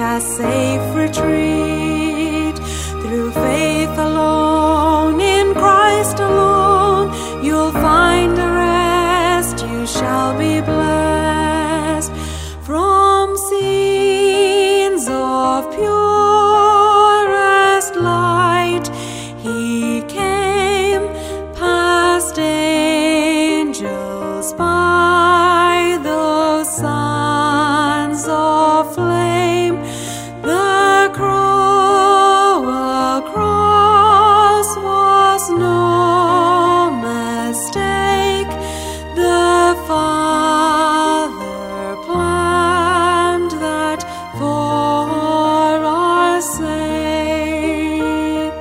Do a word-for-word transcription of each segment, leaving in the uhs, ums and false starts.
a safe retreat. Through faith alone, in Christ alone, you'll find a rest, you shall be blessed. From scenes of purest light, He came, past angels by, those sons of flame. The cruel cross was no mistake. The Father planned that for our sake.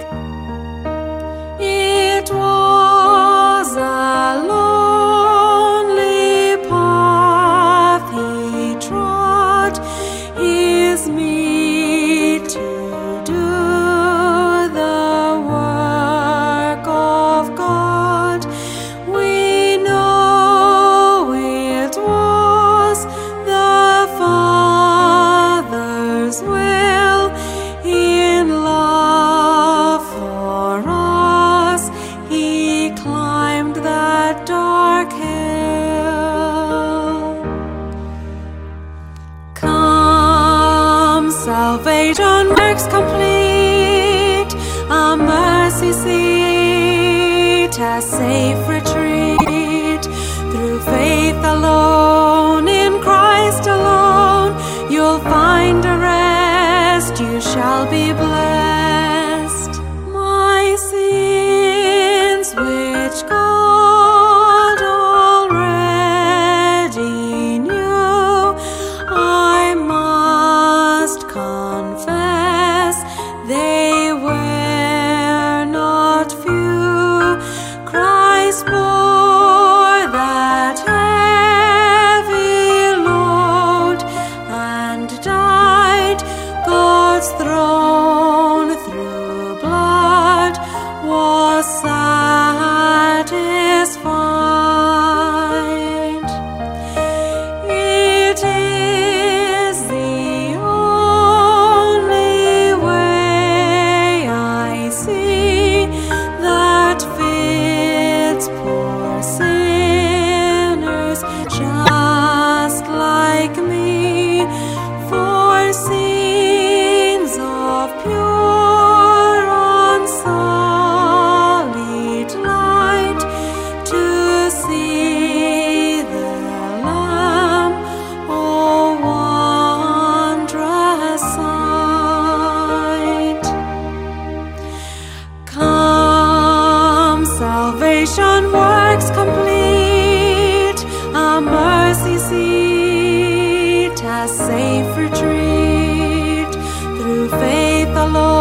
It was a lonely path He trod, His meat to do the work of God. We know it was the Father's will, in love for us He climbed that dark hill. Come, salvation works complete, a mercy seat, a safe retreat. Through faith alone, in Christ alone, you'll find a rest, you shall be blessed. My sins, which God already knew, I must confess, they were not few. Christ bore that heavy load and died. God's throne through blood was satisfied. It is the only way I see that fits poor sinners just like me. For scenes of pure unsullied light, to see the Lamb, oh wondrous sight. Come, salvation works complete, a mercy seat, a safe retreat. Through faith alone,